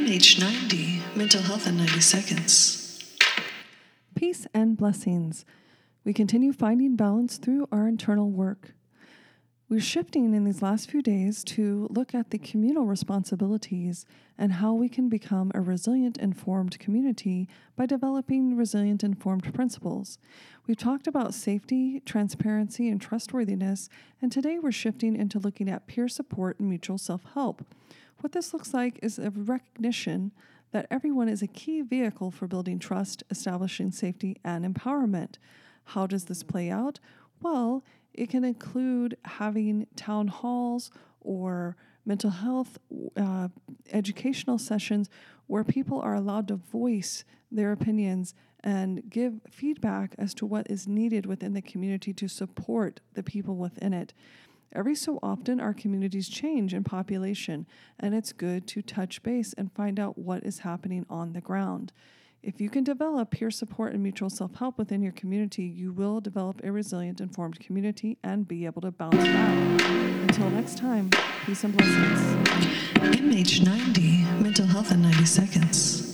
MH90, Mental Health in 90 Seconds. Peace and blessings. We continue finding balance through our internal work. We're shifting in these last few days to look at the communal responsibilities and how we can become a resilient, informed community by developing resilient, informed principles. We've talked about safety, transparency, and trustworthiness, and today we're shifting into looking at peer support and mutual self-help. What this looks like is a recognition that everyone is a key vehicle for building trust, establishing safety, and empowerment. How does this play out? Well, it can include having town halls or mental health educational sessions where people are allowed to voice their opinions and give feedback as to what is needed within the community to support the people within it. Every so often, our communities change in population, and it's good to touch base and find out what is happening on the ground. If you can develop peer support and mutual self-help within your community, you will develop a resilient, informed community and be able to bounce back. Until next time, peace and blessings. MH90, Mental Health in 90 Seconds.